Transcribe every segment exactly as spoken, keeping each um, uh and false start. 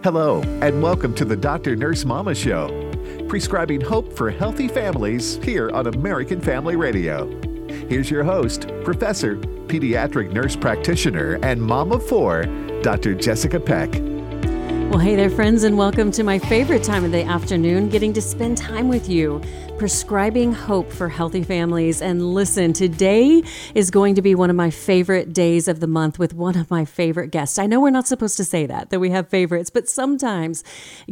Hello, and welcome to the Doctor Nurse Mama Show, prescribing hope for healthy families here on American Family Radio. Here's your host, Professor, Pediatric Nurse Practitioner, and Mom of Four, Doctor Jessica Peck. Well, hey there, friends, and welcome to my favorite time of the afternoon, getting to spend time with you, prescribing hope for healthy families. And listen, today is going to be one of my favorite days of the month with one of my favorite guests. I know we're not supposed to say that, that we have favorites, but sometimes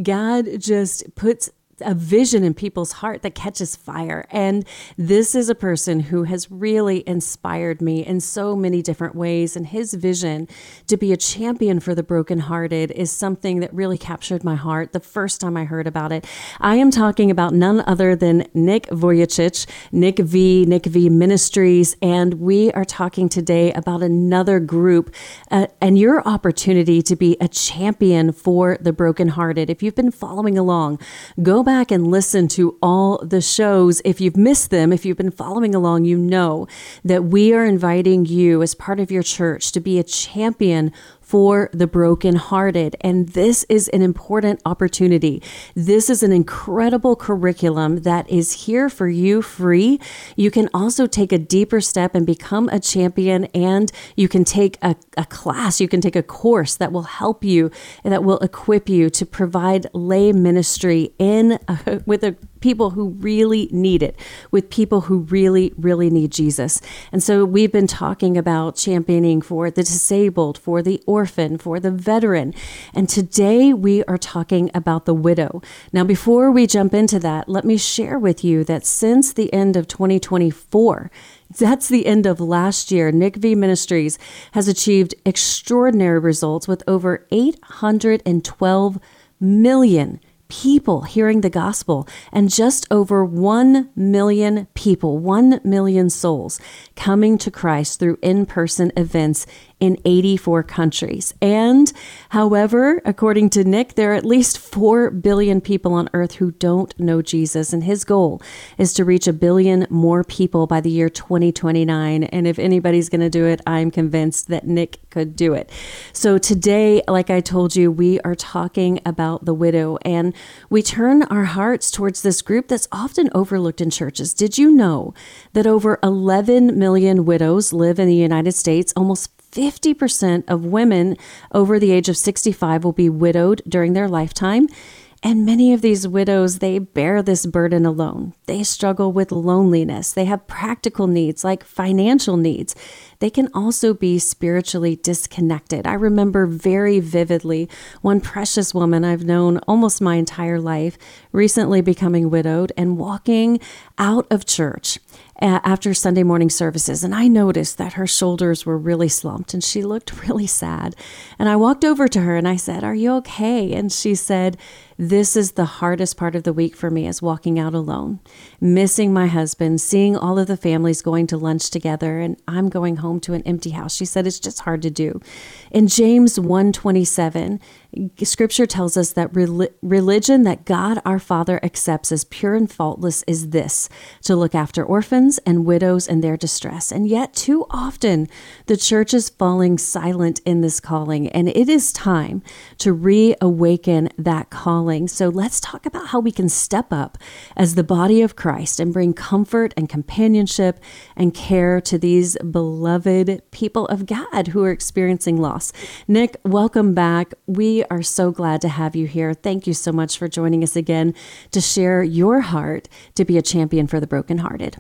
God just puts a vision in people's heart that catches fire. And this is a person who has really inspired me in so many different ways. And his vision to be a champion for the brokenhearted is something that really captured my heart the first time I heard about it. I am talking about none other than Nick Vujicic, Nick V, Nick V Ministries. And we are talking today about another group uh, and your opportunity to be a champion for the brokenhearted. If you've been following along, go back back and listen to all the shows. If you've missed them, if you've been following along, you know that we are inviting you as part of your church to be a champion for the brokenhearted. And this is an important opportunity. This is an incredible curriculum that is here for you free. You can also take a deeper step and become a champion, and you can take a, a class, you can take a course that will help you and that will equip you to provide lay ministry in uh, with a people who really need it, with people who really, really need Jesus. And so we've been talking about championing for the disabled, for the orphan, for the veteran. And today we are talking about the widow. Now, before we jump into that, let me share with you that since the end of twenty twenty-four, that's the end of last year, Nick V Ministries has achieved extraordinary results with over eight hundred twelve million people hearing the gospel, and just over one million people, one million souls coming to Christ through in-person events in eighty-four countries. And however, according to Nick, there are at least four billion people on earth who don't know Jesus. And his goal is to reach a billion more people by the year twenty twenty-nine. And if anybody's going to do it, I'm convinced that Nick could do it. So today, like I told you, we are talking about the widow, and we turn our hearts towards this group that's often overlooked in churches. Did you know that over eleven million widows live in the United States? Almost fifty percent of women over the age of sixty-five will be widowed during their lifetime. And many of these widows, they bear this burden alone. They struggle with loneliness. They have practical needs like financial needs. They can also be spiritually disconnected. I remember very vividly one precious woman I've known almost my entire life recently becoming widowed and walking out of church after Sunday morning services. And I noticed that her shoulders were really slumped and she looked really sad. And I walked over to her and I said, "Are you okay?" And she said, "This is the hardest part of the week for me, is walking out alone, missing my husband, seeing all of the families going to lunch together, and I'm going home to an empty house." She said, "It's just hard to do." In James one twenty-seven, Scripture tells us that rel- religion that God our Father accepts as pure and faultless is this: to look after orphans and widows in their distress. And yet, too often, the church is falling silent in this calling, and it is time to reawaken that calling. So let's talk about how we can step up as the body of Christ and bring comfort and companionship and care to these beloved people of God who are experiencing loss. Nick, welcome back. We are so glad to have you here. Thank you so much for joining us again to share your heart to be a champion for the brokenhearted.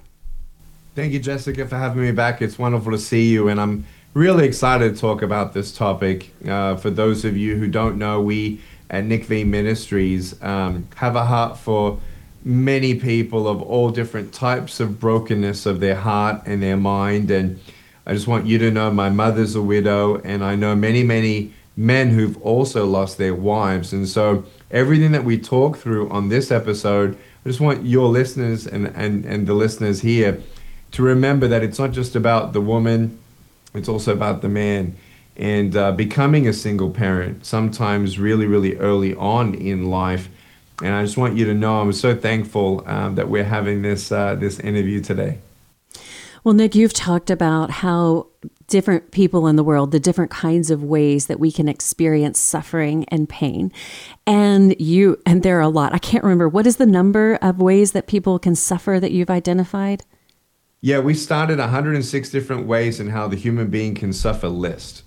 Thank you, Jessica, for having me back. It's wonderful to see you, and I'm really excited to talk about this topic. Uh, for those of you who don't know, we at Nick V Ministries um, have a heart for many people of all different types of brokenness of their heart and their mind. And I just want you to know my mother's a widow, and I know many, many men who've also lost their wives. And so everything that we talk through on this episode, I just want your listeners and, and, and the listeners here to remember that it's not just about the woman, it's also about the man. And uh, becoming a single parent, sometimes really, really early on in life. And I just want you to know I'm so thankful um, that we're having this uh, this interview today. Well, Nick, you've talked about how different people in the world, the different kinds of ways that we can experience suffering and pain. And you, and there are a lot. I can't remember. What is the number of ways that people can suffer that you've identified? Yeah, we started one hundred six different ways in how the human being can suffer list.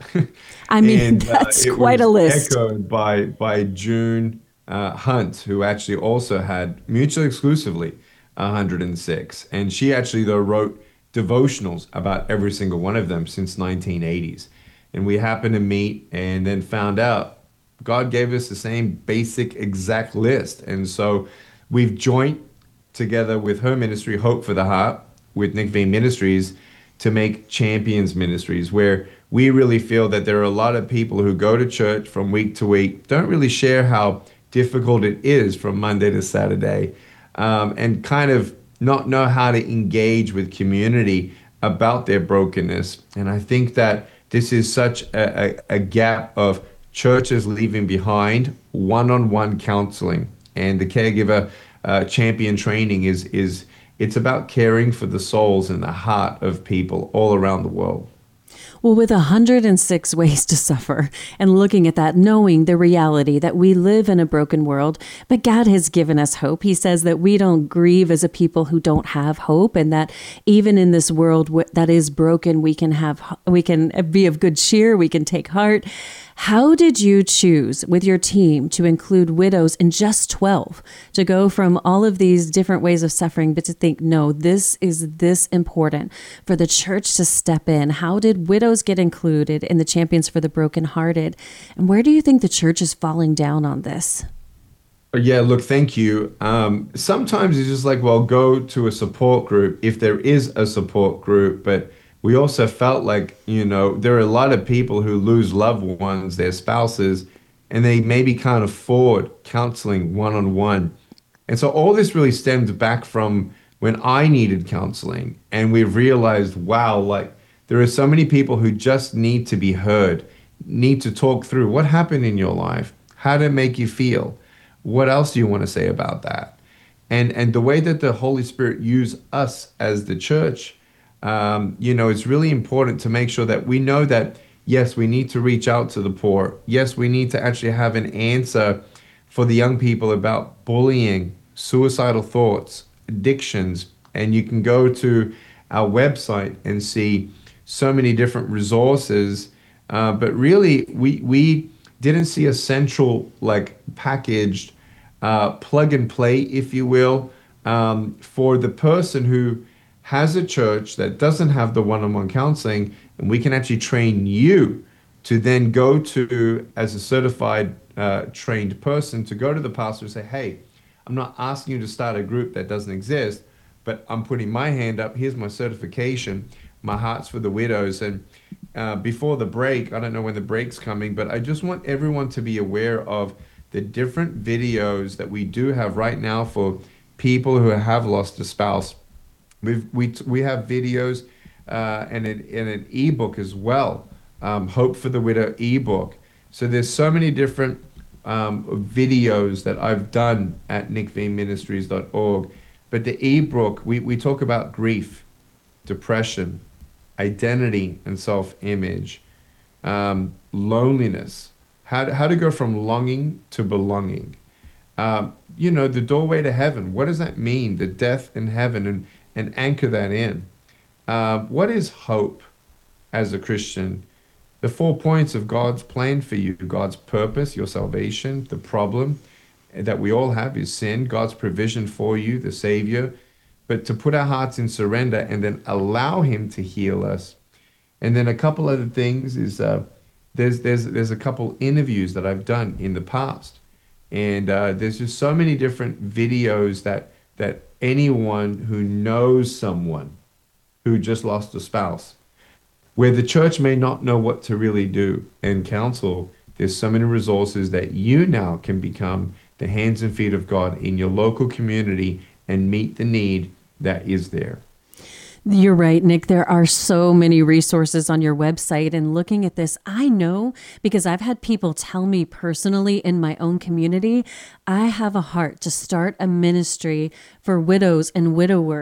I mean, and, that's uh, quite a list. Echoed by, by June uh, Hunt, who actually also had mutually exclusively one hundred six. And she actually, though, wrote devotionals about every single one of them since nineteen eighties. And we happened to meet and then found out God gave us the same basic exact list. And so we've joined together with her ministry, Hope for the Heart, with Nick Veen Ministries, to make Champions Ministries, where we really feel that there are a lot of people who go to church from week to week, don't really share how difficult it is from Monday to Saturday, um, and kind of not know how to engage with community about their brokenness. And I think that this is such a, a, a gap of churches leaving behind one-on-one counseling. And the caregiver uh, champion training is is it's about caring for the souls and the heart of people all around the world. Well, with one hundred six ways to suffer and looking at that, knowing the reality that we live in a broken world, but God has given us hope. He says that we don't grieve as a people who don't have hope, and that even in this world that is broken, we can have, we can be of good cheer, we can take heart. How did you choose with your team to include widows in just twelve, to go from all of these different ways of suffering, but to think, no, this is this important for the church to step in? How did widows get included in the Champions for the Brokenhearted? And where do you think the church is falling down on this? Yeah, look, thank you. Um, sometimes it's just like, well, go to a support group if there is a support group, but we also felt like, you know, there are a lot of people who lose loved ones, their spouses, and they maybe can't afford counseling one-on-one. And so all this really stemmed back from when I needed counseling. And we've realized, wow, like there are so many people who just need to be heard, need to talk through what happened in your life, how did it make you feel, what else do you want to say about that? And, and the way that the Holy Spirit used us as the church, Um, you know, it's really important to make sure that we know that, yes, we need to reach out to the poor. Yes, we need to actually have an answer for the young people about bullying, suicidal thoughts, addictions. And you can go to our website and see so many different resources. Uh, but really, we, we didn't see a central, like, packaged uh, plug and play, if you will, um, for the person who has a church that doesn't have the one-on-one counseling, and we can actually train you to then go to, as a certified uh, trained person, to go to the pastor and say, hey, I'm not asking you to start a group that doesn't exist, but I'm putting my hand up. Here's my certification. My heart's for the widows. And uh, before the break, I don't know when the break's coming, but I just want everyone to be aware of the different videos that we do have right now for people who have lost a spouse. We've, we we have videos uh, and, an, and an ebook as well, um, Hope for the Widow ebook. So there's so many different um, videos that I've done at nick veen ministries dot org. But the ebook, we, we talk about grief, depression, identity and self-image, um, loneliness, how to, how to go from longing to belonging. Um, you know, the doorway to heaven, what does that mean? The death in heaven, and and anchor that in. Uh, what is hope as a Christian? The four points of God's plan for you: God's purpose, your salvation. The problem that we all have is sin. God's provision for you, the Savior. But to put our hearts in surrender and then allow Him to heal us. And then a couple other things is uh, there's there's there's a couple interviews that I've done in the past, and uh, there's just so many different videos that that anyone who knows someone who just lost a spouse, where the church may not know what to really do and counsel, there's so many resources that you now can become the hands and feet of God in your local community and meet the need that is there. You're right, Nick. There are so many resources on your website. And looking at this, I know, because I've had people tell me personally in my own community, I have a heart to start a ministry for widows and widowers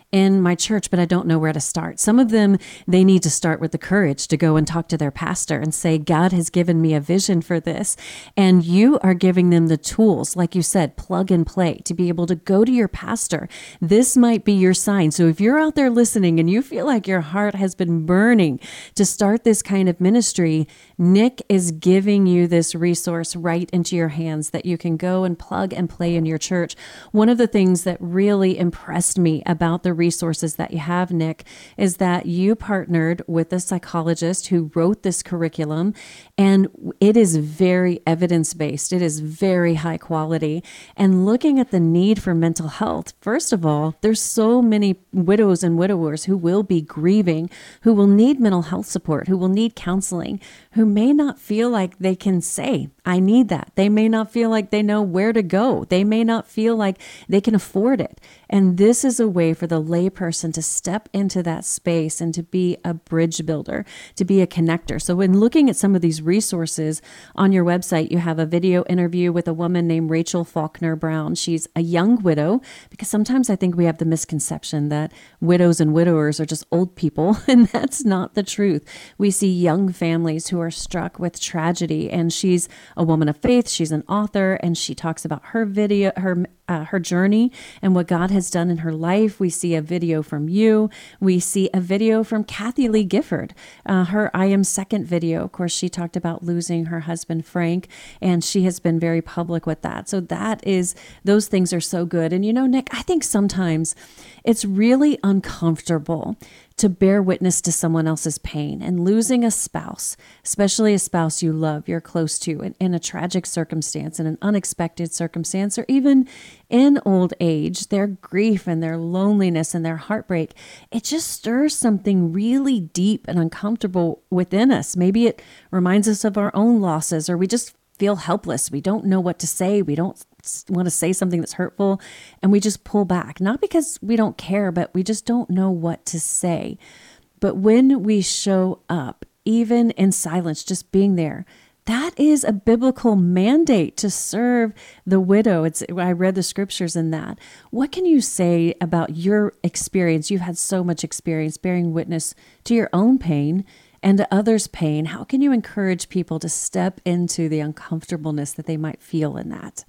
in my church, but I don't know where to start. Some of them, they need to start with the courage to go and talk to their pastor and say, God has given me a vision for this. And you are giving them the tools, like you said, plug and play, to be able to go to your pastor. This might be your sign. So if you're out there listening and you feel like your heart has been burning to start this kind of ministry, Nick is giving you this resource right into your hands that you can go and plug and play in your church. One of the things that really impressed me about the resources that you have, Nick, is that you partnered with a psychologist who wrote this curriculum, and it is very evidence-based. It is very high quality. And looking at the need for mental health, first of all, there's so many widows and widowers who will be grieving, who will need mental health support, who will need counseling, who may not feel like they can say, I need that. They may not feel like they know where to go. They may not feel like they can afford it. And this is a way for the layperson to step into that space and to be a bridge builder, to be a connector. So when looking at some of these resources on your website, you have a video interview with a woman named Rachel Faulkner Brown. She's a young widow, because sometimes I think we have the misconception that widows and widowers are just old people, and that's not the truth. We see young families who are struck with tragedy, and she's a woman of faith. She's an author, and she talks about her video, her uh, her journey and what God has done in her life. We see a video from you. We see a video from Kathy Lee Gifford, uh, her I Am Second video. Of course, she talked about losing her husband, Frank, and she has been very public with that. So that is, those things are so good. And you know, Nick, I think sometimes it's really uncomfortable to bear witness to someone else's pain, and losing a spouse, especially a spouse you love, you're close to, in, in a tragic circumstance, in an unexpected circumstance, or even in old age, their grief and their loneliness and their heartbreak, it just stirs something really deep and uncomfortable within us. Maybe it reminds us of our own losses, or we just feel helpless. We don't know what to say. We don't want to say something that's hurtful, and we just pull back, not because we don't care, but we just don't know what to say. But when we show up, even in silence, just being there, that is a biblical mandate to serve the widow. It's, I read the scriptures in that. What can you say about your experience? You've had so much experience bearing witness to your own pain and to others' pain. How can you encourage people to step into the uncomfortableness that they might feel in that?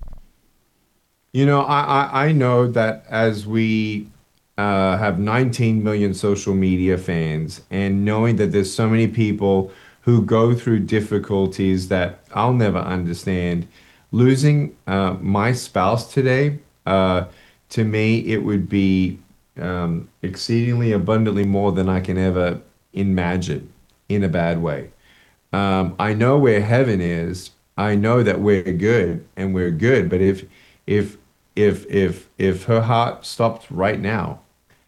You know, I, I, I know that as we uh, have nineteen million social media fans, and knowing that there's so many people who go through difficulties that I'll never understand, losing uh, my spouse today, uh, to me, it would be um, exceedingly abundantly more than I can ever imagine, in a bad way. Um, I know where heaven is. I know that we're good, and we're good. But if if if if if her heart stopped right now,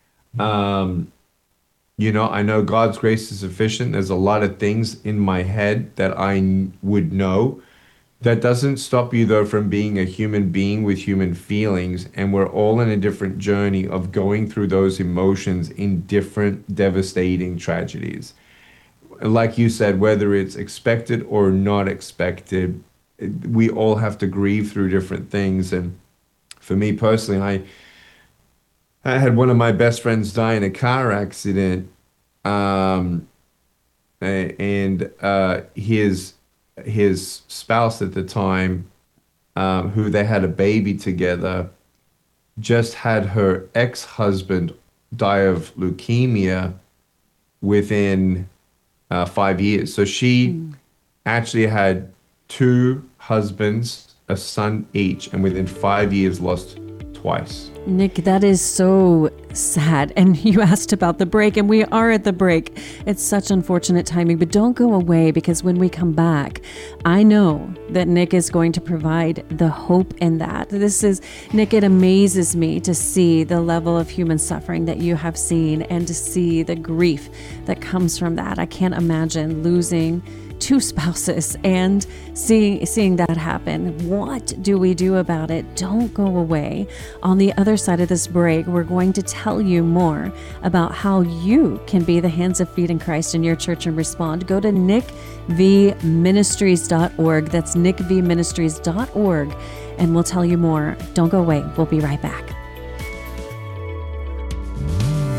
um, you know, I know God's grace is sufficient. There's a lot of things in my head that I n- would know. That doesn't stop you, though, from being a human being with human feelings. And we're all in a different journey of going through those emotions in different devastating tragedies. Like you said, whether it's expected or not expected, we all have to grieve through different things. And for me personally, I I had one of my best friends die in a car accident, um, and uh, his his spouse at the time, um, who they had a baby together, just had her ex-husband die of leukemia within uh, five years. So she mm. actually had two husbands, a son each, and within five years lost twice. Nick, that is so sad. And you asked about the break, and we are at the break. It's such unfortunate timing, but don't go away, because when we come back, I know that Nick is going to provide the hope in that. This is, Nick, it amazes me to see the level of human suffering that you have seen, and to see the grief that comes from that. I can't imagine losing two spouses and seeing seeing that happen. What do we do about it? Don't go away. On the other side of this break, we're going to tell you more about how you can be the hands and feet in Christ in your church and respond. Go to nick v ministries dot org. That's nick v ministries dot org, and we'll tell you more. Don't go away. We'll be right back.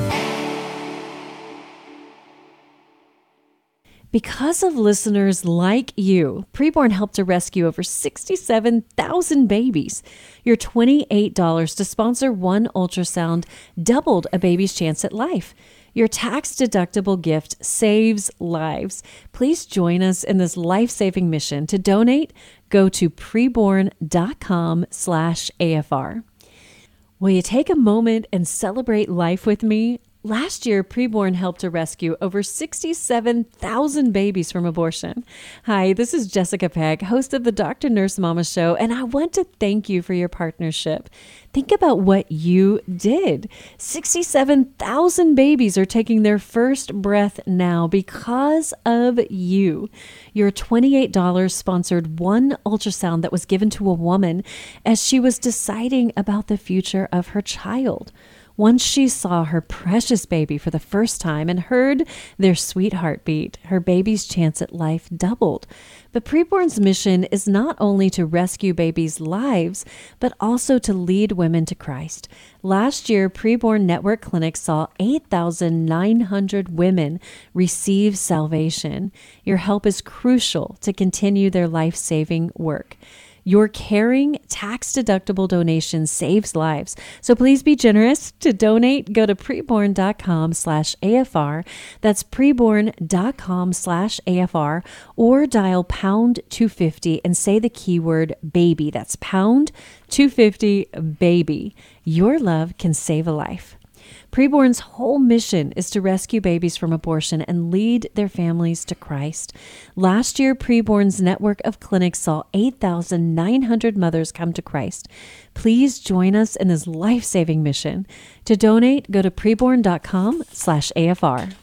Because of listeners like you, Preborn helped to rescue over sixty-seven thousand babies. Your twenty-eight dollars to sponsor one ultrasound doubled a baby's chance at life. Your tax-deductible gift saves lives. Please join us in this life-saving mission. To donate, go to preborn.com slash AFR. Will you take a moment and celebrate life with me? Last year, Preborn helped to rescue over sixty-seven thousand babies from abortion. Hi, this is Jessica Peck, host of the Doctor Nurse Mama Show, and I want to thank you for your partnership. Think about what you did. sixty-seven thousand babies are taking their first breath now because of you. Your twenty-eight dollars sponsored one ultrasound that was given to a woman as she was deciding about the future of her child. Once she saw her precious baby for the first time and heard their sweet heartbeat, her baby's chance at life doubled. But Preborn's mission is not only to rescue babies' lives, but also to lead women to Christ. Last year, Preborn Network Clinic saw eight thousand nine hundred women receive salvation. Your help is crucial to continue their life-saving work. Your caring, tax-deductible donation saves lives. So please be generous. To donate, go to preborn.com slash AFR. That's preborn.com slash AFR, or dial pound two fifty and say the keyword baby. That's pound two fifty baby. Your love can save a life. Preborn's whole mission is to rescue babies from abortion and lead their families to Christ. Last year, Preborn's network of clinics saw eight thousand nine hundred mothers come to Christ. Please join us in this life-saving mission. To donate, go to preborn.com slash AFR.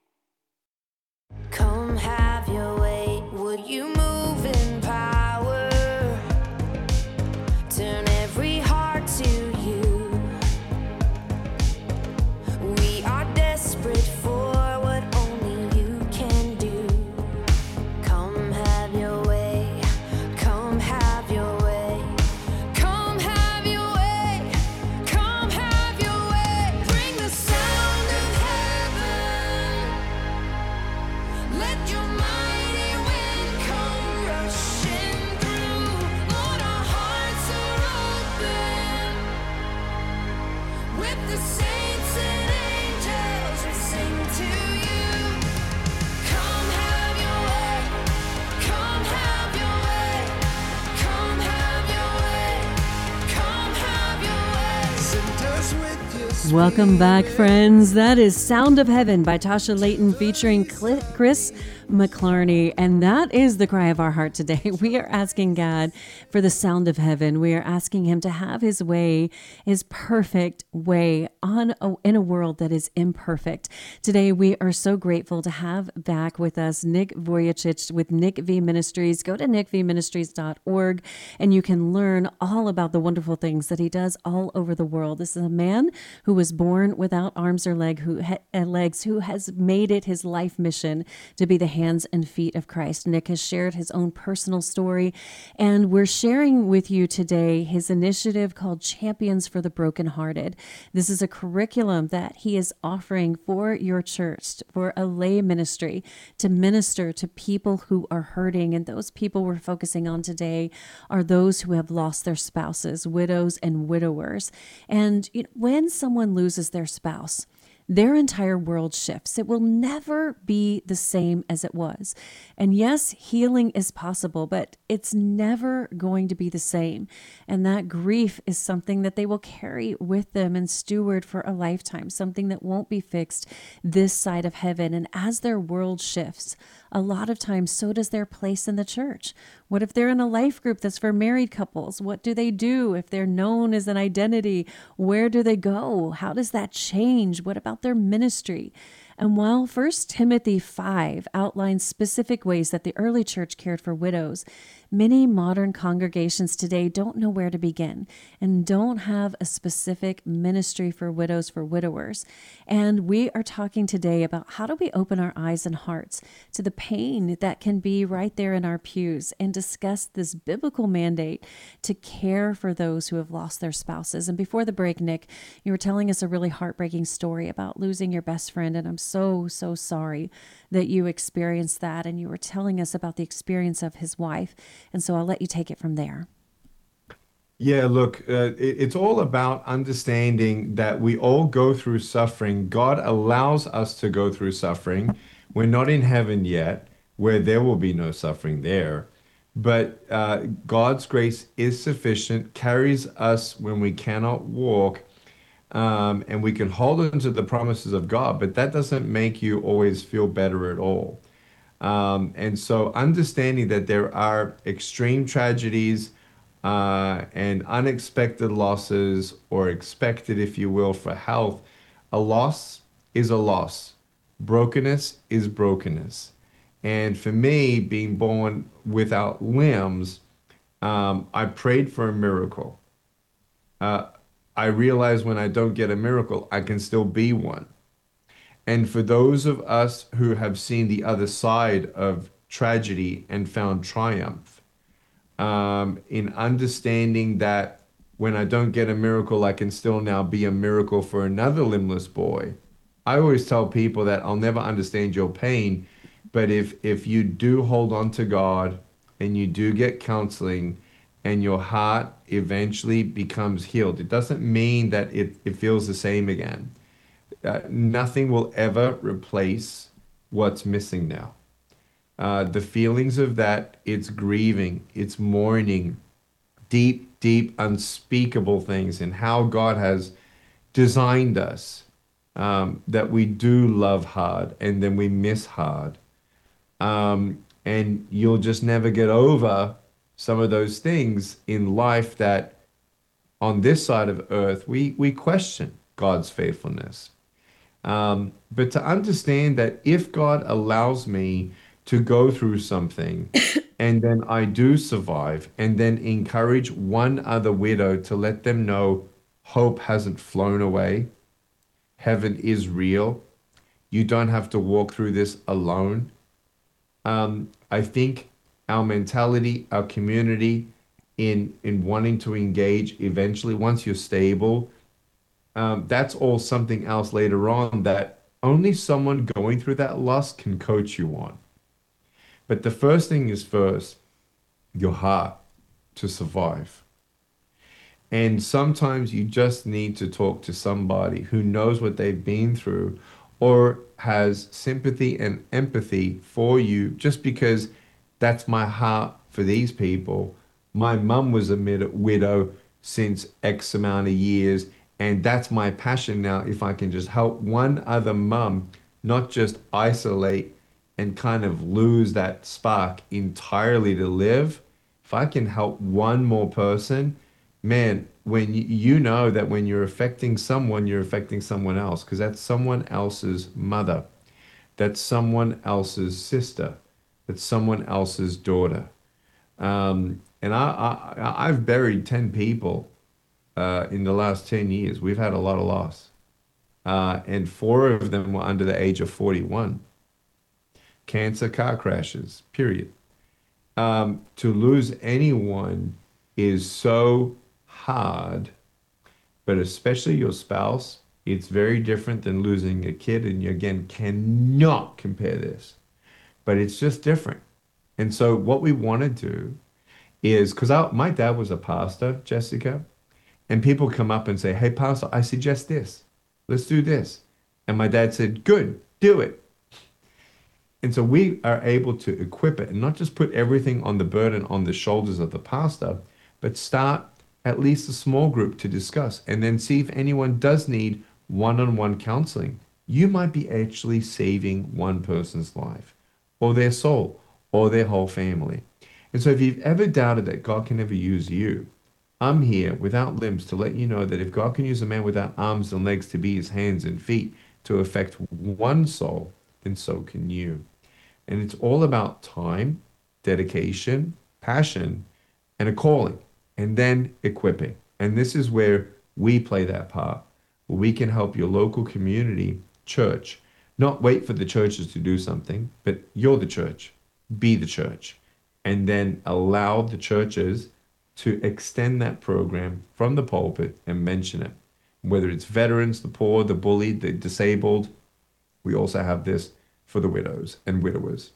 Come have your way, would you move in power? Turn every heart to you. We are desperate for what only you can do. Come have your way, come have your way. Come have your way, come have your way. Bring the sound of heaven. Let your mighty wind come rushing through. Lord, our hearts are open. With the saints and angels, we sing to you. Come have your way. Come have your way. Come have your way. Come have your way. Send us with your Welcome back, friends. That is Sound of Heaven by Tasha Layton featuring Cl- Chris McClarney. And that is the cry of our heart today. We are asking God for the sound of heaven. We are asking him to have his way, his perfect way on a, in a world that is imperfect. Today, we are so grateful to have back with us Nick Vujicic with Nick V Ministries. Go to nick v ministries dot org and you can learn all about the wonderful things that he does all over the world. This is a man who was born without arms or leg, who ha- uh, legs, who has made it his life mission to be the hands and feet of Christ. Nick has shared his own personal story, and we're sharing with you today his initiative called Champions for the Brokenhearted. This is a curriculum that he is offering for your church, for a lay ministry, to minister to people who are hurting. And those people we're focusing on today are those who have lost their spouses, widows and widowers. And you know, when someone loses their spouse, their entire world shifts. It will never be the same as it was. And yes, healing is possible, but it's never going to be the same. And that grief is something that they will carry with them and steward for a lifetime, something that won't be fixed this side of heaven. And as their world shifts, a lot of times, so does their place in the church. What if they're in a life group that's for married couples? What do they do if they're known as an identity? Where do they go? How does that change? What about their ministry? And while First Timothy five outlines specific ways that the early church cared for widows, many modern congregations today don't know where to begin and don't have a specific ministry for widows, for widowers. And we are talking today about how do we open our eyes and hearts to the pain that can be right there in our pews and discuss this biblical mandate to care for those who have lost their spouses. And before the break, Nick, you were telling us a really heartbreaking story about losing your best friend, and I'm so, so sorry that you experienced that. And you were telling us about the experience of his wife. And so I'll let you take it from there. Yeah, look, uh, it, it's all about understanding that we all go through suffering. God allows us to go through suffering. We're not in heaven yet, where there will be no suffering there. But uh, God's grace is sufficient, carries us when we cannot walk, um, and we can hold on to the promises of God. But that doesn't make you always feel better at all. Um, and so understanding that there are extreme tragedies, uh, and unexpected losses, or expected, if you will, for health. A loss is a loss. Brokenness is brokenness. And for me, being born without limbs, um, I prayed for a miracle. Uh, I realize when I don't get a miracle, I can still be one. And for those of us who have seen the other side of tragedy and found triumph, um, in understanding that when I don't get a miracle, I can still now be a miracle for another limbless boy. I always tell people that I'll never understand your pain, but if if you do hold on to God and you do get counseling and your heart eventually becomes healed, it doesn't mean that it, it feels the same again. Uh, nothing will ever replace what's missing now. Uh, the feelings of that, it's grieving, it's mourning, deep, deep, unspeakable things, and how God has designed us, um, that we do love hard and then we miss hard. Um, and you'll just never get over some of those things in life that on this side of earth, we, we question God's faithfulness. Um, but to understand that if God allows me to go through something and then I do survive, and then encourage one other widow to let them know hope hasn't flown away, heaven is real, you don't have to walk through this alone. Um, I think our mentality, our community in, in wanting to engage eventually, once you're stable, um, that's all something else later on that only someone going through that loss can coach you on. But the first thing is first, your heart to survive. And sometimes you just need to talk to somebody who knows what they've been through or has sympathy and empathy for you, just because that's my heart for these people. My mum was a widow since X amount of years, and that's my passion now. If I can just help one other mum, not just isolate and kind of lose that spark entirely to live, if I can help one more person, man, when you, you know that when you're affecting someone, you're affecting someone else, because that's someone else's mother, that's someone else's sister, that's someone else's daughter. Um, and I, I, I've buried ten people uh, in the last ten years. We've had a lot of loss. Uh, and four of them were under the age of forty-one. Cancer, car crashes, period. Um, to lose anyone is so hard, but especially your spouse, it's very different than losing a kid. And you, again, cannot compare this, but it's just different. And so what we want to do is, because my dad was a pastor, Jessica, and people come up and say, hey, pastor, I suggest this. Let's do this. And my dad said, good, do it. And so we are able to equip it and not just put everything on the burden on the shoulders of the pastor, but start at least a small group to discuss and then see if anyone does need one-on-one counseling. You might be actually saving one person's life or their soul or their whole family. And so if you've ever doubted that God can ever use you, I'm here without limbs to let you know that if God can use a man without arms and legs to be his hands and feet to affect one soul, then so can you. And it's all about time, dedication, passion, and a calling, and then equipping. And this is where we play that part, where we can help your local community, church, not wait for the churches to do something, but you're the church, be the church, and then allow the churches to extend that program from the pulpit and mention it. Whether it's veterans, the poor, the bullied, the disabled, we also have this for the widows and widowers.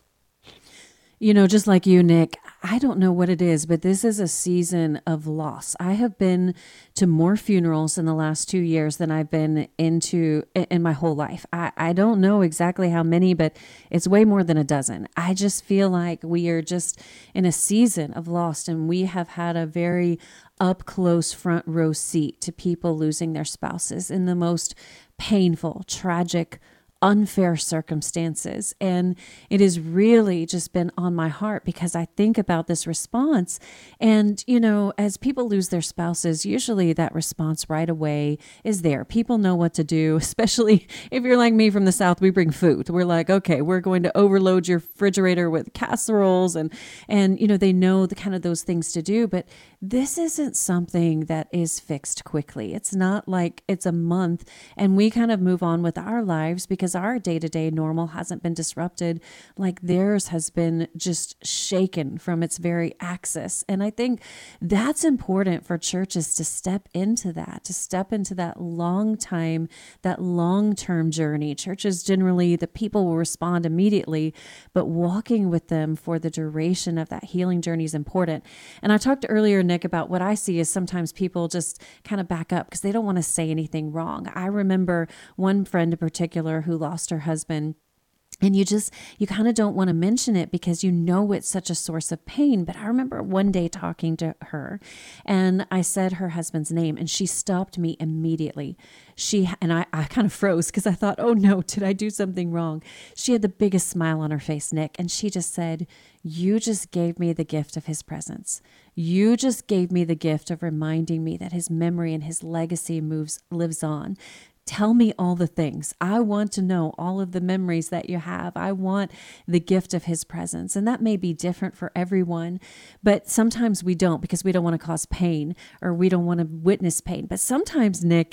You know, just like you, Nick, I don't know what it is, but this is a season of loss. I have been to more funerals in the last two years than I've been into in my whole life. I, I don't know exactly how many, but it's way more than a dozen. I just feel like we are just in a season of loss, and we have had a very up close front row seat to people losing their spouses in the most painful, tragic, unfair circumstances. And it has really just been on my heart because I think about this response. And, you know, as people lose their spouses, usually that response right away is there. People know what to do, especially if you're like me from the South, we bring food. We're like, okay, we're going to overload your refrigerator with casseroles, and, and, you know, they know the kind of those things to do. But this isn't something that is fixed quickly. It's not like it's a month and we kind of move on with our lives because our day-to-day normal hasn't been disrupted like theirs has been just shaken from its very axis. And I think that's important for churches to step into that, to step into that long time, that long-term journey. Churches generally, the people will respond immediately, but walking with them for the duration of that healing journey is important. And I talked earlier, Nick, about what I see is sometimes people just kind of back up because they don't want to say anything wrong. I remember one friend in particular who lost her husband. And you just, you kind of don't want to mention it because you know it's such a source of pain. But I remember one day talking to her and I said her husband's name and she stopped me immediately. She, and I, I kind of froze because I thought, oh no, did I do something wrong? She had the biggest smile on her face, Nick. And she just said, you just gave me the gift of his presence. You just gave me the gift of reminding me that his memory and his legacy moves, lives on. Tell me all the things. I want to know all of the memories that you have. I want the gift of his presence. And that may be different for everyone, but sometimes we don't because we don't want to cause pain or we don't want to witness pain. But sometimes, Nick,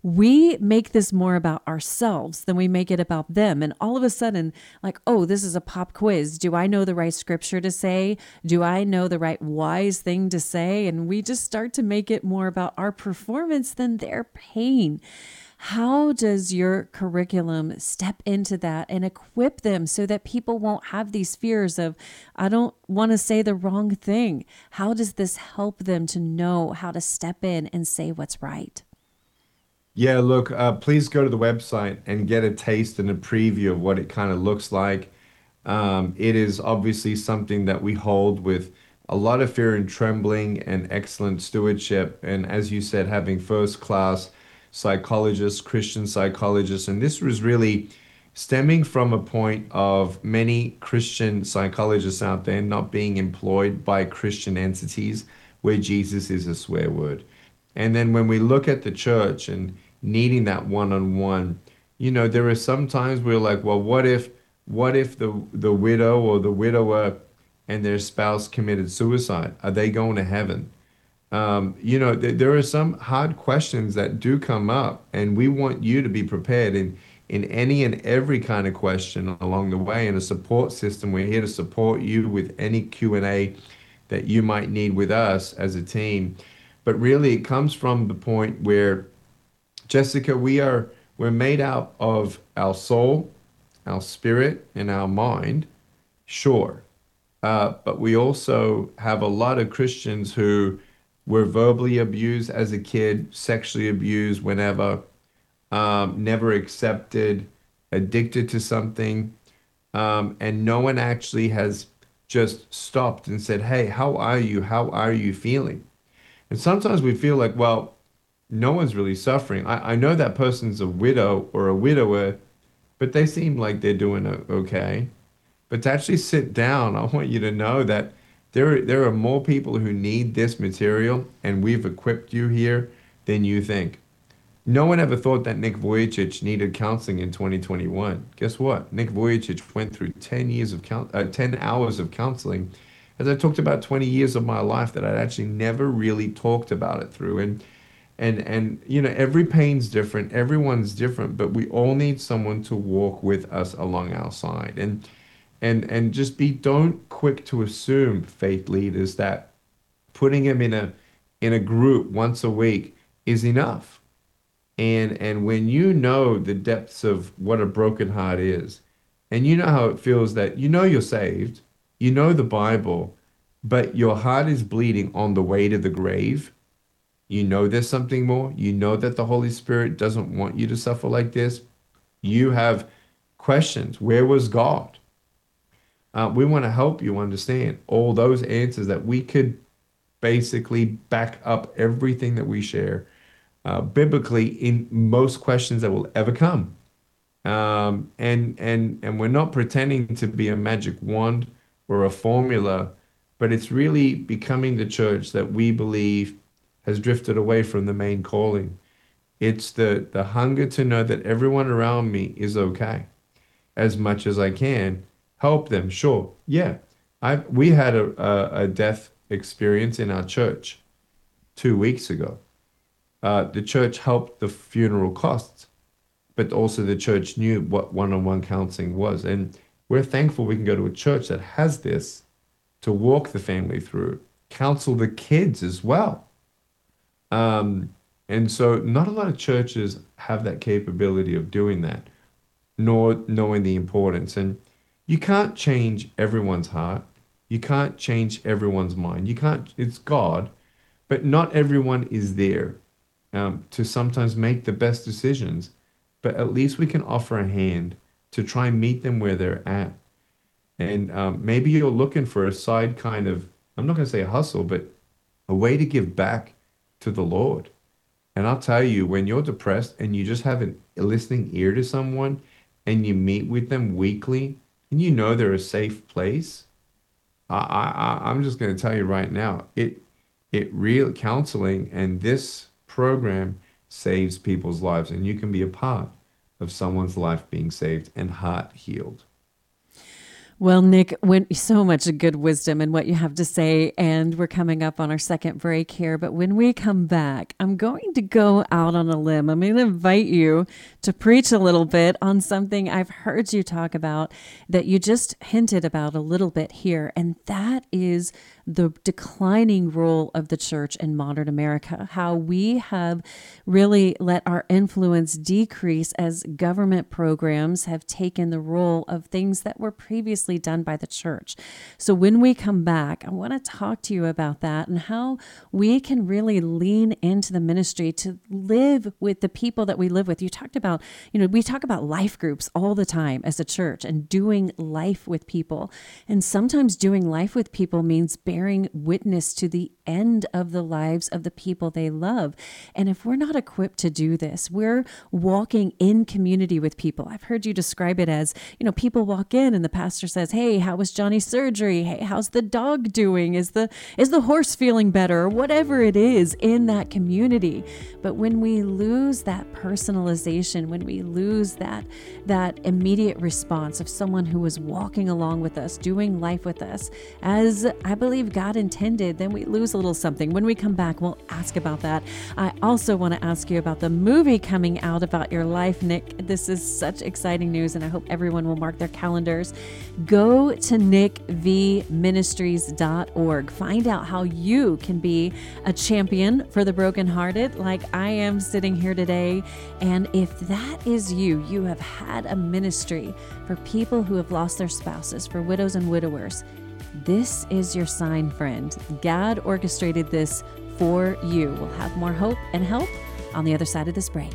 we make this more about ourselves than we make it about them. And all of a sudden, like, oh, this is a pop quiz. Do I know the right scripture to say? Do I know the right wise thing to say? And we just start to make it more about our performance than their pain. How does your curriculum step into that and equip them so that people won't have these fears of, I don't want to say the wrong thing? How does this help them to know how to step in and say what's right? Yeah, look, uh, please go to the website and get a taste and a preview of what it kind of looks like. Um, it is obviously something that we hold with a lot of fear and trembling and excellent stewardship. And as you said, having first class psychologists, Christian psychologists, and this was really stemming from a point of many Christian psychologists out there not being employed by Christian entities where Jesus is a swear word. And then when we look at the church and needing that one-on-one, you know, there are some times we're like, well, what if, what if the the widow or the widower and their spouse committed suicide? Are they going to heaven? Um, you know, th- there are some hard questions that do come up, and we want you to be prepared in in any and every kind of question along the way. In a support system, we're here to support you with any Q and A that you might need with us as a team. But really, it comes from the point where, Jessica, we are we're made out of our soul, our spirit, and our mind, sure. Uh, but we also have a lot of Christians who were verbally abused as a kid, sexually abused whenever, um, never accepted, addicted to something, um, and no one actually has just stopped and said, hey, how are you? How are you feeling? And sometimes we feel like, well, no one's really suffering. I, I know that person's a widow or a widower, but they seem like they're doing okay. But to actually sit down, I want you to know that there, there are more people who need this material, and we've equipped you here than you think. No one ever thought that Nick Vujicic needed counseling in twenty twenty-one. Guess what? Nick Vujicic went through ten years of count, uh, ten hours of counseling. As I talked about twenty years of my life that I'd actually never really talked about it through. And and and you know, every pain's different, everyone's different, but we all need someone to walk with us along our side. And and and just be don't quick to assume, faith leaders, that putting them in a in a group once a week is enough. And and when you know the depths of what a broken heart is, and you know how it feels that you know you're saved, you know the Bible, but your heart is bleeding on the way to the grave. You know there's something more. You know that the Holy Spirit doesn't want you to suffer like this. You have questions. Where was God? Uh, we want to help you understand all those answers that we could basically back up everything that we share uh, biblically in most questions that will ever come. Um, and and and we're not pretending to be a magic wand or a formula, but it's really becoming the church that we believe has drifted away from the main calling. It's the the hunger to know that everyone around me is okay, as much as I can. Help them, sure. Yeah, I we had a, a, a death experience in our church two weeks ago. Uh, the church helped the funeral costs, but also the church knew what one-on-one counseling was. And we're thankful we can go to a church that has this to walk the family through, counsel the kids as well. Um, and so not a lot of churches have that capability of doing that, nor knowing the importance. And you can't change everyone's heart. You can't change everyone's mind. You can't, it's God, but not everyone is there um, to sometimes make the best decisions. But at least we can offer a hand to try and meet them where they're at. And um, maybe you're looking for a side kind of, I'm not going to say a hustle, but a way to give back to the Lord. And I'll tell you, when you're depressed and you just have an, a listening ear to someone and you meet with them weekly and you know they're a safe place, I, I, I'm just going to tell you right now, it, it real counseling and this program saves people's lives, and you can be a part of someone's life being saved and heart healed. Well, Nick, when, so much good wisdom in what you have to say, and we're coming up on our second break here. But when we come back, I'm going to go out on a limb. I'm going to invite you to preach a little bit on something I've heard you talk about that you just hinted about a little bit here, and that is the declining role of the church in modern America, how we have really let our influence decrease as government programs have taken the role of things that were previously done by the church. So when we come back, I want to talk to you about that and how we can really lean into the ministry to live with the people that we live with. You talked about, you know, we talk about life groups all the time as a church and doing life with people. And sometimes doing life with people means bearing witness to the end of the lives of the people they love. And if we're not equipped to do this, we're walking in community with people. I've heard you describe it as, you know, people walk in and the pastor says, hey, how was Johnny's surgery? Hey, how's the dog doing? Is the is the horse feeling better? Or whatever it is in that community. But when we lose that personalization, when we lose that, that immediate response of someone who was walking along with us, doing life with us, as I believe God intended, then we lose a little something. When we come back, we'll ask about that. I also want to ask you about the movie coming out about your life, Nick. This is such exciting news, and I hope everyone will mark their calendars. Go to nick v ministries dot org. Find out how you can be a champion for the brokenhearted, like I am sitting here today. And if that is you, you have had a ministry for people who have lost their spouses, for widows and widowers. This is your sign, friend. God orchestrated this for you. We'll have more hope and help on the other side of this break.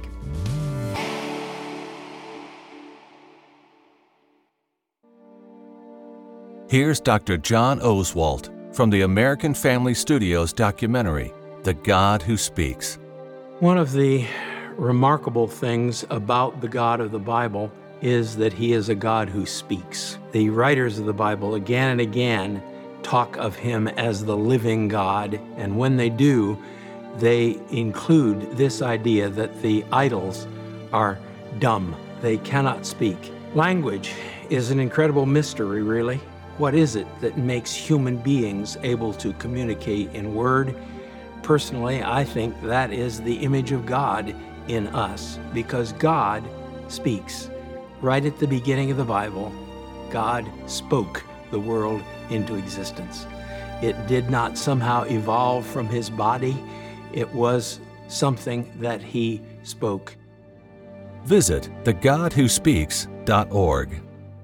Here's Doctor John Oswalt from the American Family Studios documentary, The God Who Speaks. One of the remarkable things about the God of the Bible is that he is a God who speaks. The writers of the Bible again and again talk of him as the living God, and when they do, they include this idea that the idols are dumb. They cannot speak. Language is an incredible mystery, really. What is it that makes human beings able to communicate in word? Personally, I think that is the image of God in us, because God speaks. Right at the beginning of the Bible, God spoke the world into existence. It did not somehow evolve from his body. It was something that he spoke. Visit the god who speaks dot org.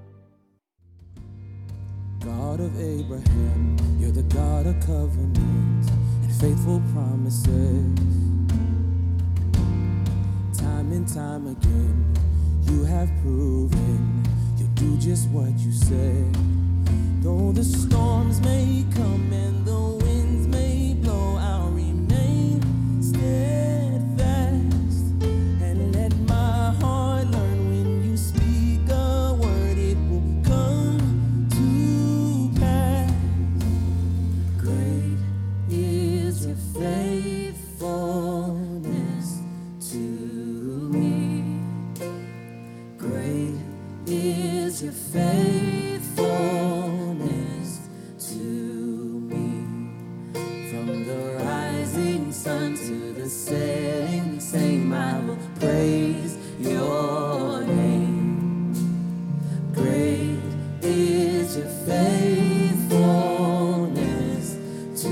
God of Abraham, you're the God of covenants and faithful promises. Time and time again, you have proven you'll do just what you said. Though the storms may come and the winds may blow, I'll remain steadfast and let my heart learn when you speak a word, it will come to pass. Great is your faithfulness to me. Great is your faithfulness to me. From the rising sun to the setting same, I will praise your name. Great is your faithfulness to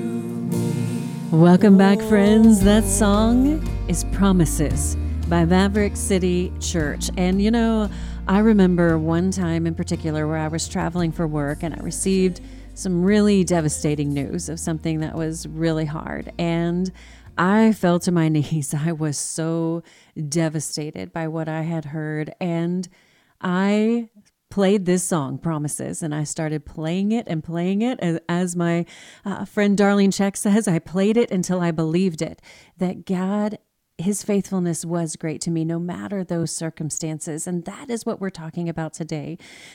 me. Welcome back, friends. That song is Promises by Maverick City Church. And you know, I remember one time in particular where I was traveling for work and I received some really devastating news of something that was really hard. And I fell to my knees. I was so devastated by what I had heard. And I played this song, Promises, and I started playing it and playing it. As, as my uh, friend Darlene Check says, I played it until I believed it, that God, His faithfulness was great to me, no matter those circumstances. And that is what we're talking about today.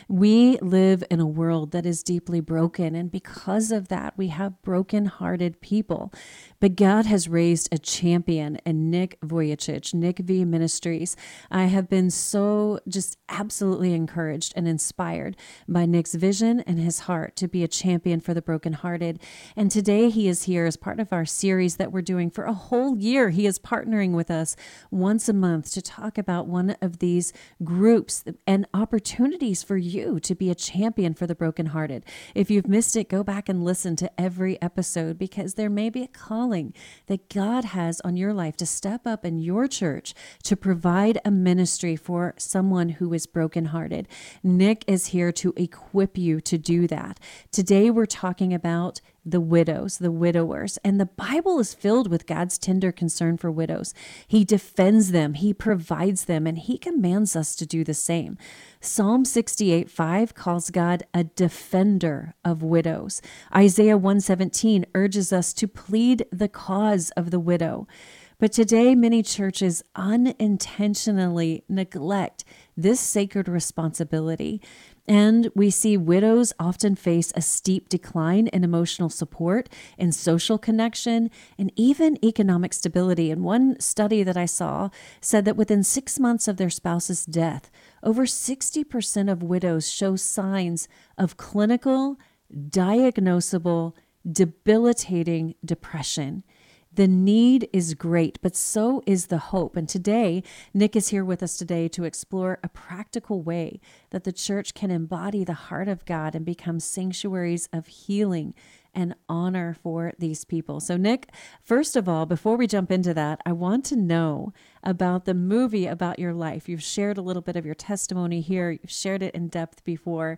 We live in a world that is deeply broken. And because of that, we have broken-hearted people. But God has raised a champion in Nick Vujicic, Nick V Ministries. I have been so just absolutely encouraged and inspired by Nick's vision and his heart to be a champion for the brokenhearted. And today he is here as part of our series that we're doing for a whole year. He is partnering with us once a month to talk about one of these groups and opportunities for you to be a champion for the brokenhearted. If you've missed it, go back and listen to every episode, because there may be a calling that God has on your life to step up in your church to provide a ministry for someone who is brokenhearted. Nick is here to equip you to do that. Today we're talking about the widows, the widowers. And the Bible is filled with God's tender concern for widows. He defends them, He provides them, and He commands us to do the same. Psalm sixty-eight five calls God a defender of widows. Isaiah one seventeen urges us to plead the cause of the widow. But today, many churches unintentionally neglect this sacred responsibility. And we see widows often face a steep decline in emotional support, in social connection, and even economic stability. And one study that I saw said that within six months of their spouse's death, over sixty percent of widows show signs of clinical, diagnosable, debilitating depression. The need is great, but so is the hope. And today, Nick is here with us today to explore a practical way that the church can embody the heart of God and become sanctuaries of healing and honor for these people. So Nick, first of all, before we jump into that, I want to know about the movie about your life. You've shared a little bit of your testimony here. You've shared it in depth before.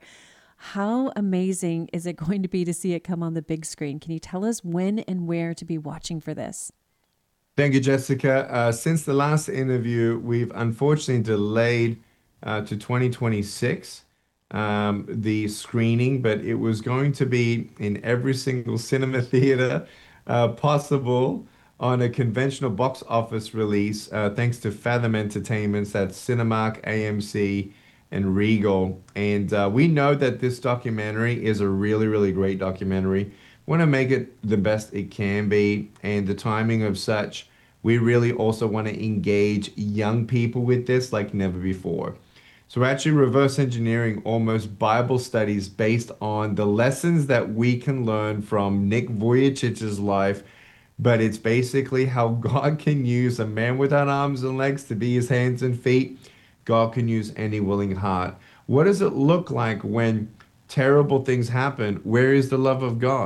How amazing is it going to be to see it come on the big screen? Can you tell us when and where to be watching for this? Thank you, Jessica. Uh, since the last interview, we've unfortunately delayed uh, to twenty twenty-six um, the screening, but it was going to be in every single cinema theater uh, possible on a conventional box office release, uh, thanks to Fathom Entertainments, that's Cinemark, A M C, and Regal. And uh, we know that this documentary is a really, really great documentary. Want to make it the best it can be, and the timing of such, we really also want to engage young people with this like never before. So we're actually reverse engineering almost Bible studies based on the lessons that we can learn from Nick Vujicic's life, but it's basically how God can use a man without arms and legs to be his hands and feet. God can use any willing heart. What does it look like when terrible things happen? Where is the love of God?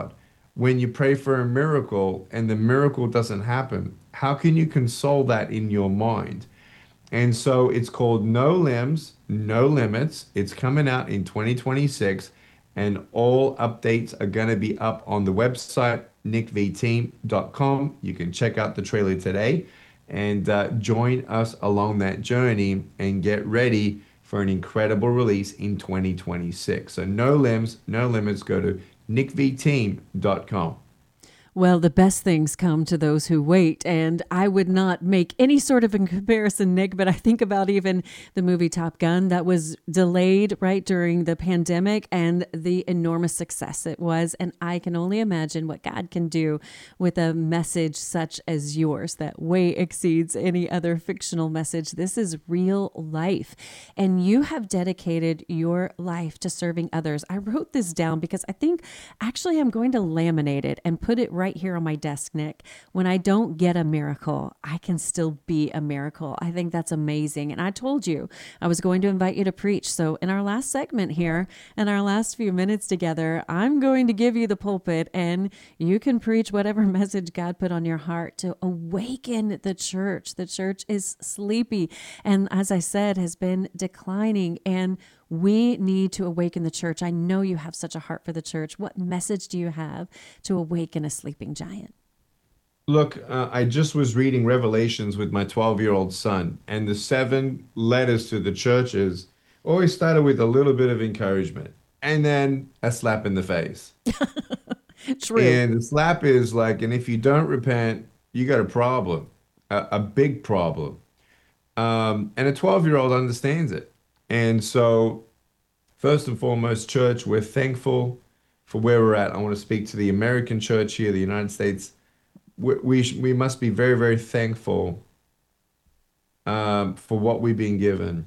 when you pray for a miracle and the miracle doesn't happen, how can you console that in your mind? And so it's called No Limbs, No Limits. It's coming out in twenty twenty-six, and all updates are going to be up on the website, nick v team dot com. You can check out the trailer today and uh, join us along that journey and get ready for an incredible release in twenty twenty-six. So No Limbs, No Limits. Go to nick v team dot com. Well, the best things come to those who wait, and I would not make any sort of a comparison, Nick, but I think about even the movie Top Gun that was delayed right during the pandemic and the enormous success it was, and I can only imagine what God can do with a message such as yours that way exceeds any other fictional message. This is real life, and you have dedicated your life to serving others. I wrote this down because I think actually I'm going to laminate it and put it right right here on my desk, Nick. When I don't get a miracle, I can still be a miracle. I think that's amazing. And I told you I was going to invite you to preach. So in our last segment here, in our last few minutes together, I'm going to give you the pulpit and you can preach whatever message God put on your heart to awaken the church. The church is sleepy and, as I said, has been declining, and we need to awaken the church. I know you have such a heart for the church. What message do you have to awaken a sleeping giant? Look, uh, I just was reading Revelations with my twelve-year-old son, and the seven letters to the churches always started with a little bit of encouragement and then a slap in the face. True. And the slap is like, and if you don't repent, you got a problem, a, a big problem. Um, and a twelve-year-old understands it. And so, first and foremost, church, we're thankful for where we're at. I want to speak to the American church here, the United States. We we, we must be very, very thankful um, for what we've been given.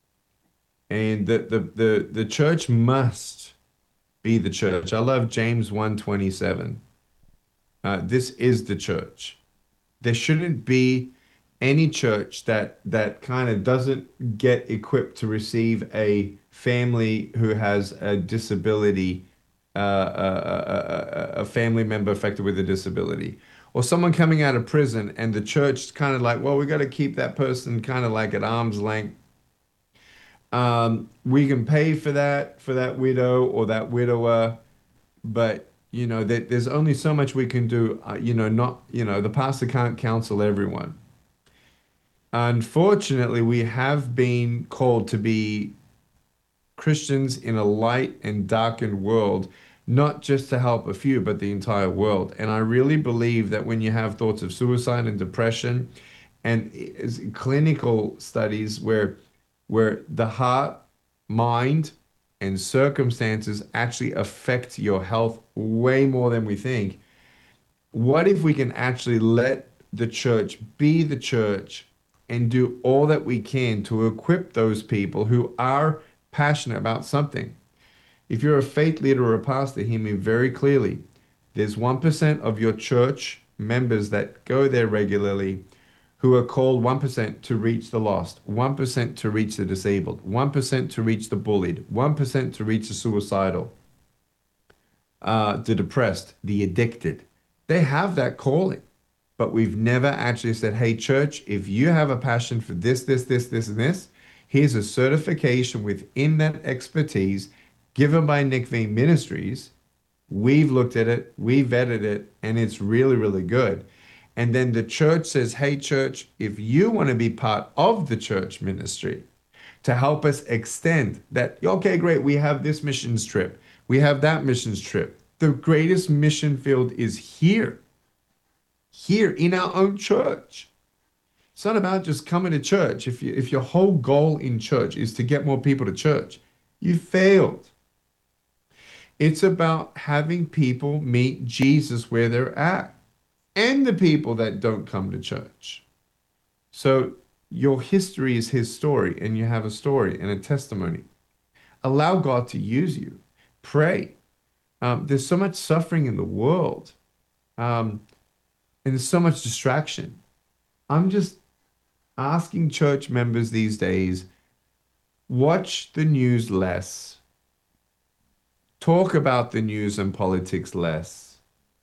And the, the, the, the church must be the church. I love James one twenty-seven. Uh, this is the church. There shouldn't be any church that that kind of doesn't get equipped to receive a family who has a disability, uh, a, a, a family member affected with a disability, or someone coming out of prison, and the church kind of like, well, we got to keep that person kind of like at arm's length. Um, we can pay for that, for that widow or that widower, but you know, that there's only so much we can do. Uh, you know, not, you know, the pastor can't counsel everyone. Unfortunately, we have been called to be Christians in a light and darkened world, not just to help a few, but the entire world. And I really believe that when you have thoughts of suicide and depression and clinical studies where, where the heart, mind, and circumstances actually affect your health way more than we think, what if we can actually let the church be the church and do all that we can to equip those people who are passionate about something? If you're a faith leader or a pastor, hear me very clearly. There's one percent of your church members that go there regularly who are called one percent to reach the lost, one percent to reach the disabled, one percent to reach the bullied, one percent to reach the suicidal, uh, the depressed, the addicted. They have that calling. But we've never actually said, hey, church, if you have a passion for this, this, this, this, and this, here's a certification within that expertise given by Nick V Ministries. We've looked at it, we vetted it, and it's really, really good. And then the church says, hey, church, if you want to be part of the church ministry to help us extend that, okay, great, we have this missions trip, we have that missions trip. The greatest mission field is here. Here in our own church. It's not about just coming to church. If you, if your whole goal in church is to get more people to church, you failed. It's about having people meet Jesus where they're at, and the people that don't come to church. So your history is his story, and you have a story and a testimony. Allow God to use you. Pray. Um, there's so much suffering in the world. Um, And there's so much distraction. I'm just asking church members these days, watch the news less. Talk about the news and politics less.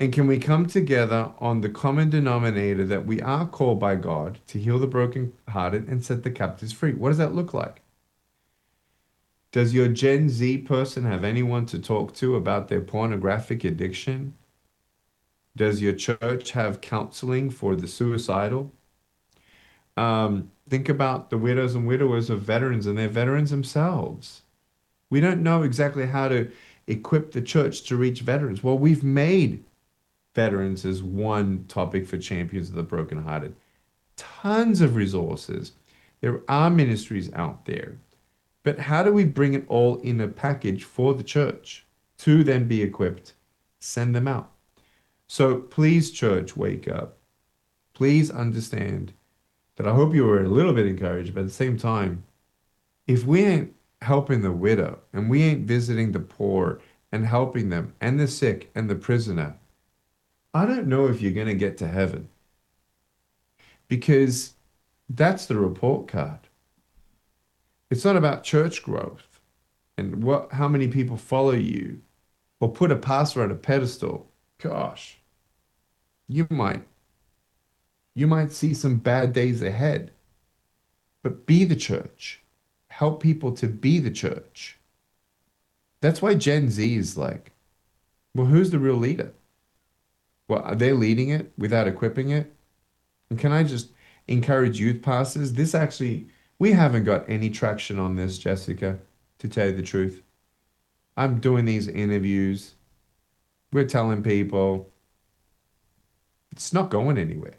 And can we come together on the common denominator that we are called by God to heal the brokenhearted and set the captives free? What does that look like? Does your Gen Z person have anyone to talk to about their pornographic addiction? Does your church have counseling for the suicidal? Um, think about the widows and widowers of veterans and their veterans themselves. We don't know exactly how to equip the church to reach veterans. Well, we've made veterans as one topic for Champions of the Brokenhearted. Tons of resources. There are ministries out there. But how do we bring it all in a package for the church to then be equipped? Send them out. So please, church, wake up. Please understand that I hope you were a little bit encouraged, but at the same time, if we ain't helping the widow and we ain't visiting the poor and helping them and the sick and the prisoner, I don't know if you're going to get to heaven, because that's the report card. It's not about church growth and what, how many people follow you or put a pastor on a pedestal. Gosh, you might, you might see some bad days ahead, but be the church. Help people to be the church. That's why Gen Z is like, well, who's the real leader? Well, are they leading it without equipping it? And can I just encourage youth pastors? This actually, we haven't got any traction on this, Jessica, to tell you the truth. I'm doing these interviews. We're telling people it's not going anywhere.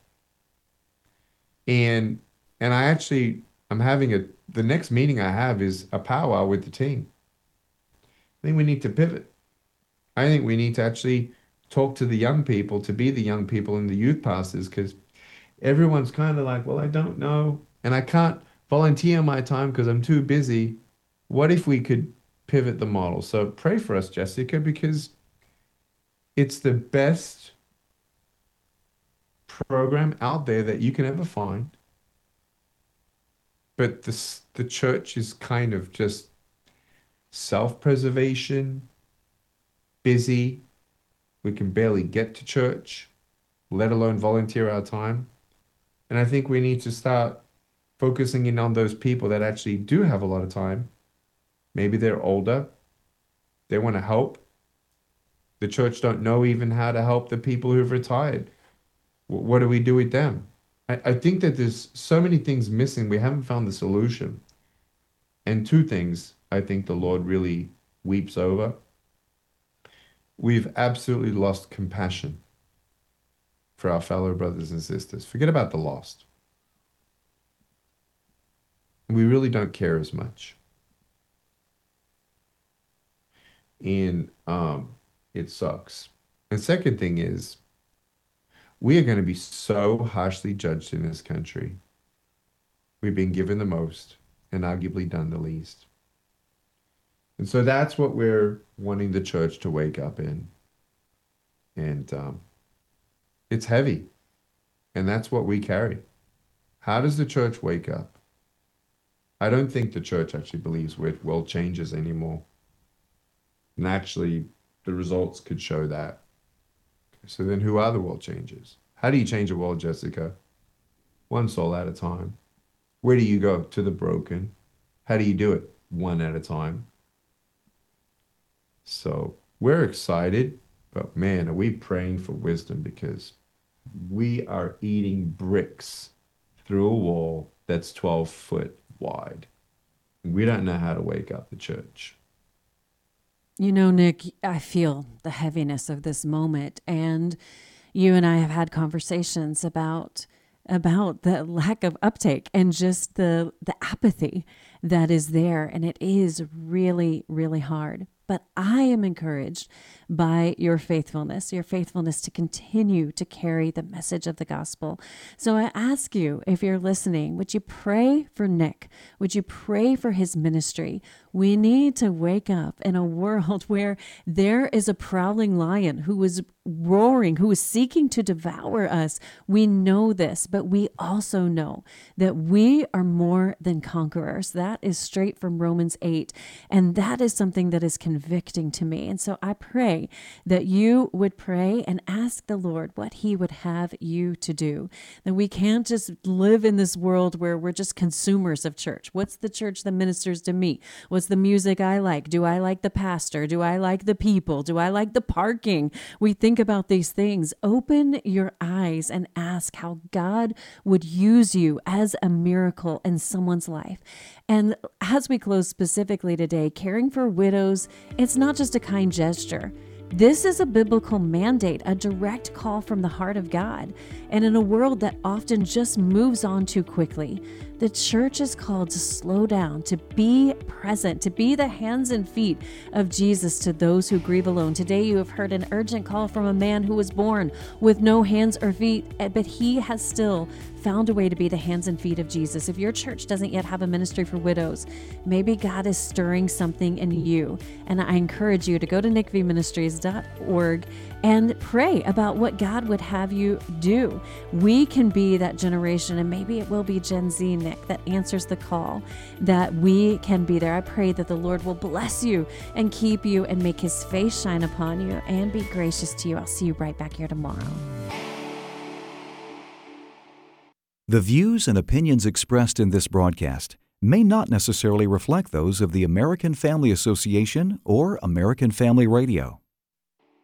And and I actually, I'm having a, the next meeting I have is a powwow with the team. I think we need to pivot. I think we need to actually talk to the young people, to be the young people and the youth pastors, because everyone's kind of like, well, I don't know, and I can't volunteer my time because I'm too busy. What if we could pivot the model? So pray for us, Jessica, because it's the best program out there that you can ever find. But this, the church is kind of just self-preservation, busy. We can barely get to church, let alone volunteer our time. And I think we need to start focusing in on those people that actually do have a lot of time. Maybe they're older. They want to help. The church don't know even how to help the people who've retired. What do we do with them? I, I think that there's so many things missing. We haven't found the solution. And two things I think the Lord really weeps over. We've absolutely lost compassion for our fellow brothers and sisters. Forget about the lost. We really don't care as much. And um, it sucks. And second thing is, we are going to be so harshly judged in this country. We've been given the most and arguably done the least. And so that's what we're wanting the church to wake up in. And um, it's heavy. And that's what we carry. How does the church wake up? I don't think the church actually believes we're world changers anymore. And actually, the results could show that. So then who are the world changers? How do you change a world, Jessica? One soul at a time. Where do you go? To the broken. How do you do it? One at a time. So we're excited, but man, are we praying for wisdom, because we are eating bricks through a wall that's twelve foot wide. We don't know how to wake up the church. You know, Nick, I feel the heaviness of this moment, and you and I have had conversations about about the lack of uptake and just the the apathy that is there, and it is really, really hard. But I am encouraged by your faithfulness, your faithfulness to continue to carry the message of the gospel. So I ask you, if you're listening, would you pray for Nick? Would you pray for his ministry? We need to wake up in a world where there is a prowling lion who is roaring, who is seeking to devour us. We know this, but we also know that we are more than conquerors. That is straight from Romans eight. And that is something that is convicting to me. And so I pray that you would pray and ask the Lord what he would have you to do. That we can't just live in this world where we're just consumers of church. What's the church that ministers to me? What's the music I like? Do I like the pastor? Do I like the people? Do I like the parking? We think about these things. Open your eyes and ask how God would use you as a miracle in someone's life. And as we close specifically today, caring for widows, it's not just a kind gesture. This is a biblical mandate, a direct call from the heart of God. And in a world that often just moves on too quickly, the church is called to slow down, to be present, to be the hands and feet of Jesus to those who grieve alone. Today you have heard an urgent call from a man who was born with no hands or feet, but he has still found a way to be the hands and feet of Jesus. If your church doesn't yet have a ministry for widows, maybe God is stirring something in you. And I encourage you to go to nick v ministries dot org and pray about what God would have you do. We can be that generation, and maybe it will be Gen Z, Nick, that answers the call, that we can be there. I pray that the Lord will bless you and keep you and make his face shine upon you and be gracious to you. I'll see you right back here tomorrow. The views and opinions expressed in this broadcast may not necessarily reflect those of the American Family Association or American Family Radio.